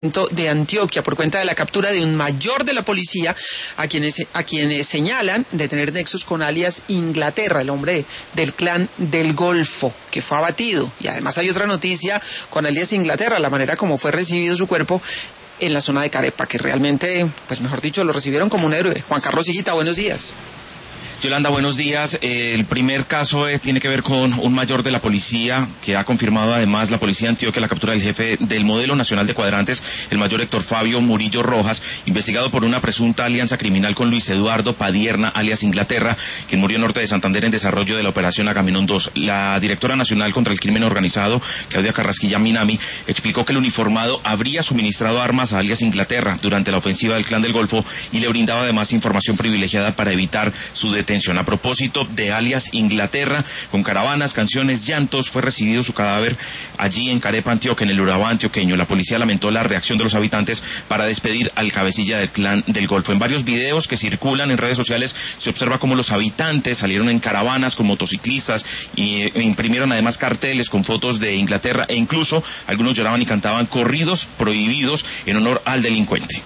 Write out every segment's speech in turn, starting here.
de Antioquia por cuenta de la captura de un mayor de la policía a quienes señalan de tener nexos con alias Inglaterra, el hombre del clan del Golfo, que fue abatido. Y además hay otra noticia con alias Inglaterra, la manera como fue recibido su cuerpo en la zona de Carepa, que realmente, pues mejor dicho, lo recibieron como un héroe. Juan Carlos Higuita, buenos días. Yolanda, buenos días. El primer caso tiene que ver con un mayor de la policía que ha confirmado además la policía de Antioquia la captura del jefe del Modelo Nacional de Cuadrantes, el mayor Héctor Fabio Murillo Rojas, investigado por una presunta alianza criminal con Luis Eduardo Padierna, alias Inglaterra, quien murió en norte de Santander en desarrollo de la operación Agamenón 2. La directora nacional contra el crimen organizado, Claudia Carrasquilla Minami, explicó que el uniformado habría suministrado armas a alias Inglaterra durante la ofensiva del Clan del Golfo y le brindaba además información privilegiada para evitar su detención. A propósito de alias Inglaterra, con caravanas, canciones, llantos, fue recibido su cadáver allí en Carepa, Antioquia, en el Urabá antioqueño. La policía lamentó la reacción de los habitantes para despedir al cabecilla del Clan del Golfo. En varios videos que circulan en redes sociales se observa cómo los habitantes salieron en caravanas con motociclistas e imprimieron además carteles con fotos de Inglaterra e incluso algunos lloraban y cantaban corridos prohibidos en honor al delincuente.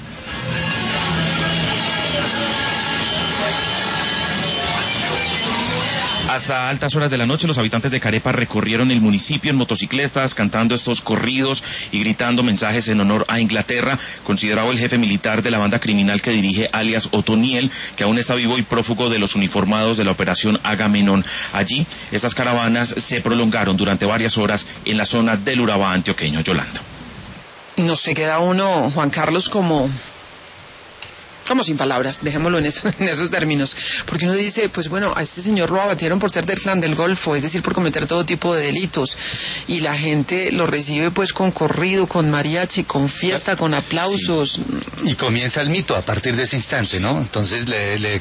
Hasta altas horas de la noche los habitantes de Carepa recorrieron el municipio en motocicletas, cantando estos corridos y gritando mensajes en honor a Inglaterra, considerado el jefe militar de la banda criminal que dirige alias Otoniel, que aún está vivo y prófugo de los uniformados de la operación Agamenón. Allí, estas caravanas se prolongaron durante varias horas en la zona del Urabá antioqueño. Yolanda. No se queda uno, Juan Carlos, como sin palabras, dejémoslo en esos términos, porque uno dice, pues bueno, a este señor lo abatieron por ser del Clan del Golfo, es decir, por cometer todo tipo de delitos, y la gente lo recibe pues con corrido, con mariachi, con fiesta, con aplausos. Sí. Y comienza el mito a partir de ese instante, ¿no? Entonces le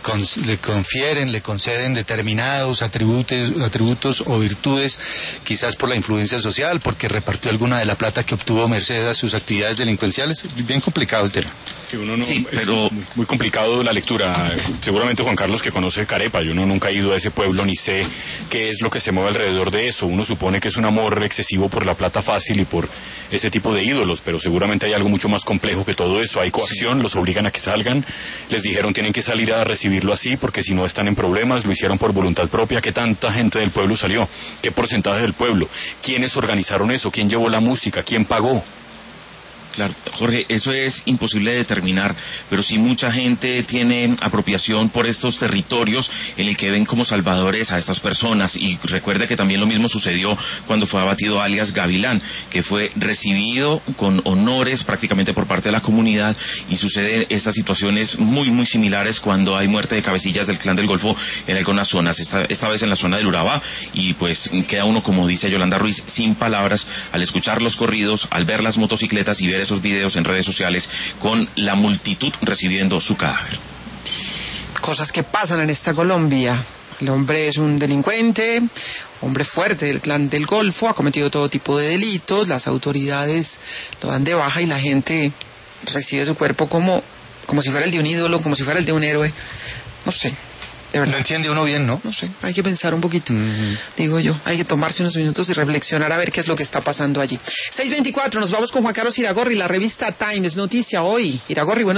conceden determinados atributos o virtudes, quizás por la influencia social, porque repartió alguna de la plata que obtuvo merced a sus actividades delincuenciales. Bien complicado el tema. Que uno no, sí, pero muy complicado la lectura. Seguramente Juan Carlos, que conoce Carepa, yo nunca he ido a ese pueblo ni sé qué es lo que se mueve alrededor de eso. Uno supone que es un amor excesivo por la plata fácil y por ese tipo de ídolos, pero seguramente hay algo mucho más complejo que todo eso. Hay coacción, sí. Los obligan a que salgan, les dijeron tienen que salir a recibirlo así porque si no están en problemas, lo hicieron por voluntad propia. ¿Qué tanta gente del pueblo salió? ¿Qué porcentaje del pueblo? ¿Quiénes organizaron eso? ¿Quién llevó la música? ¿Quién pagó? Claro, Jorge, eso es imposible de determinar, pero sí mucha gente tiene apropiación por estos territorios en el que ven como salvadores a estas personas. Y recuerde que también lo mismo sucedió cuando fue abatido alias Gavilán, que fue recibido con honores prácticamente por parte de la comunidad, y suceden estas situaciones muy, muy similares cuando hay muerte de cabecillas del Clan del Golfo en algunas zonas, esta vez en la zona del Urabá, y pues queda uno, como dice Yolanda Ruiz, sin palabras al escuchar los corridos, al ver las motocicletas y ver esos videos en redes sociales con la multitud recibiendo su cadáver. Cosas que pasan en esta Colombia. El hombre es un delincuente, hombre fuerte del Clan del Golfo, ha cometido todo tipo de delitos, las autoridades lo dan de baja y la gente recibe su cuerpo como si fuera el de un ídolo, como si fuera el de un héroe. No sé. De verdad. No entiende uno bien, ¿no? No sé, hay que pensar un poquito, digo yo. Hay que tomarse unos minutos y reflexionar a ver qué es lo que está pasando allí. 6:24, nos vamos con Juan Carlos Iragorri, la revista Times, noticia hoy. Iragorri, bueno.